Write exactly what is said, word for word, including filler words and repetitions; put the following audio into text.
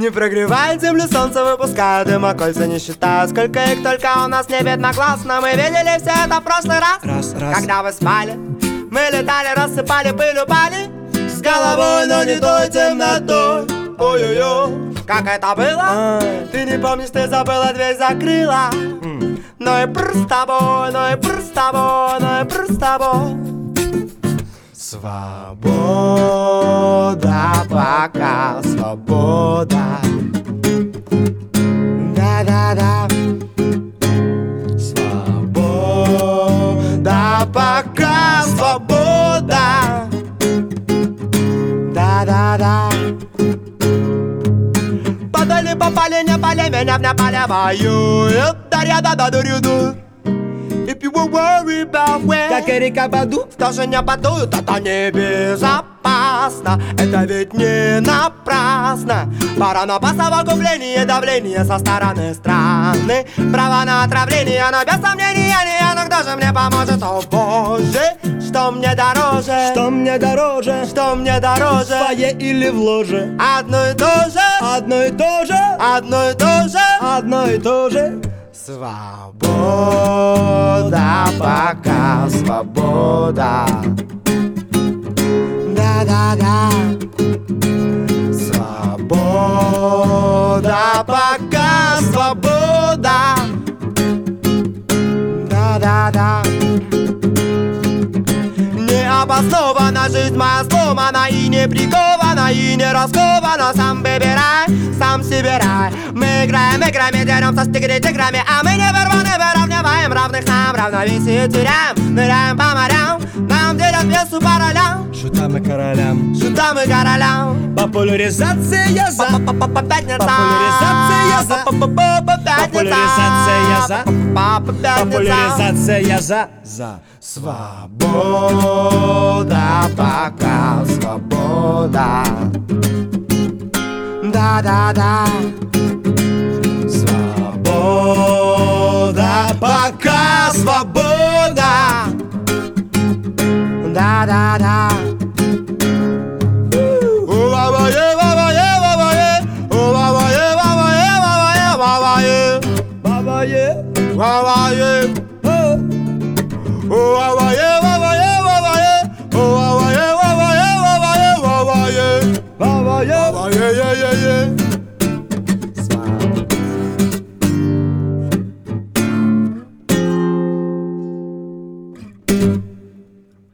Не прогревает землю солнце, выпуская дым, а кольца не считаю, сколько их только у нас не видно глаз. Но мы видели все это в прошлый раз, раз, раз. когда вы спали. Мы летали, рассыпали пыль, упали с головой, но не той темнотой. Ой-ой-ой, как это было? А. Ты не помнишь, ты забыла, дверь закрыла. mm. Ну и пр с тобой, ну и пр с тобой, ну и пр с тобой. Свобода, пока свобода. Да-да-да. Свобода, пока свобода. Да-да-да. Подали, попали, не пали, меня не поле воюют. Да-да-да-да-да-да. If you were worried about where, как Эрика Баду, тоже не подуют, это небезопасно. Это ведь не напрасно. Пора на совокупление, давление со стороны страны. Право на отравление, но без сомнения не. Но кто же мне поможет, о боже? Что мне дороже? Что мне дороже? Что мне дороже? В фойе или в ложе? Одно и то же. Одно и то же. Одно и то же. Одно и то же. Свобода, пока свобода. Да-да-да. Свобода, пока свобода. Да-да-да. Необоснованно жизнь моя сломана и не прикована, и не раскована. Сам выбирай, сам себе рай. Мы играем играми, деремся с тиграми, а мы не вырваны, выравниваем равных нам. Равновесие теряем, ныряем по морям. Нам делят весу по ролям, шутам и королям, шутам и королям. Популяризация за, Популяризация за, популяризация за, популяризация за, за. Свобода, пока свобода. Да-да-да. Свобода, пока свобода. Да-да-да. Вавае, вавае, вавае. Вавае, вавае, вавае, вавае. Вавае, вавае. Вавае, вавае, вавае. Вавае, вавае, вавае, вавае. вавае, Вавае, е-е-е. Thank you.